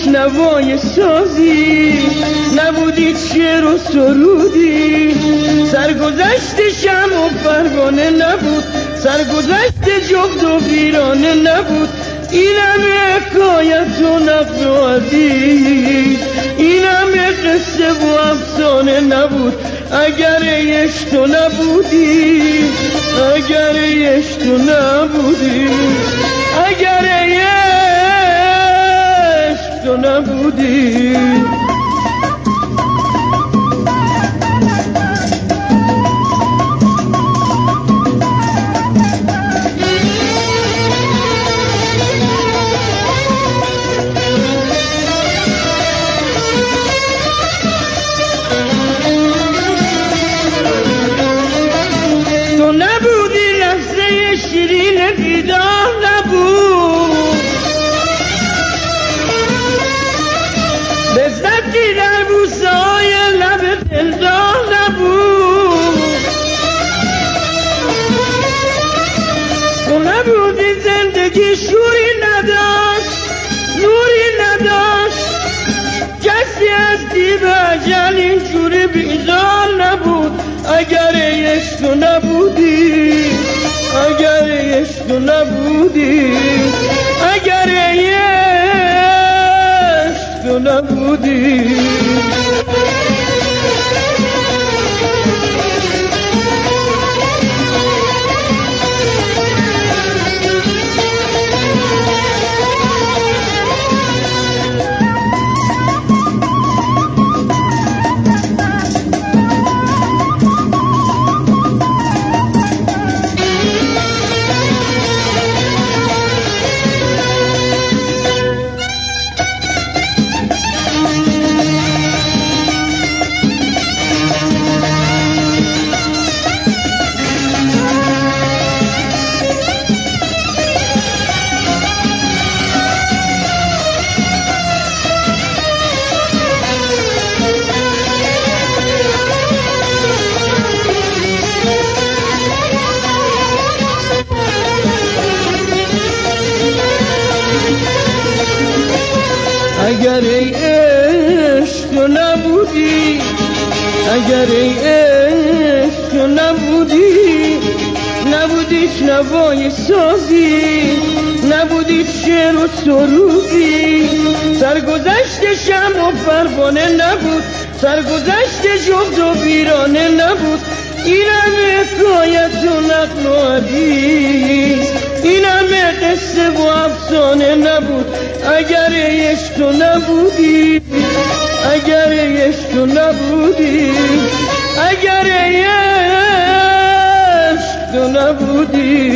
نوای سازی، نبودی شعر و سرودی، سرگذشت شمع و پروانه نبود، سرگذشت جغد و ویرانه نبود. این همه حکایت و نقل و حدیث، این همه قصه و افسانه نبود اگر عشق تو نبودی، اگر عشق تو نبودی، اگر عشق تو نبودی. شیرین بیدار نبود، لذتی در بوسه های لب دلدار نبود. تو نبودی زندگی شوری نداشت، نوری نداشت، کسی از دیو اجل اینجوری بیدار نبود اگر عشق تو نبودی، اگر عشق تو نبودی، اگر عشق تو نبودی. اگر ای عشق تو نبودی، اگر ای عشق تو نبودی، نبودی نوای سازی، نبودی شعر و سرودی، سرگذشت شمع و پروانه نبود، سرگذشت جغد و ویرانه نبود. این همه حکایت و نقل و حدیث، این همه قصه و افسانه نبود اگر عشق تو نبودی، اگر عشق تو نبودی، اگر عشق تو نبودی.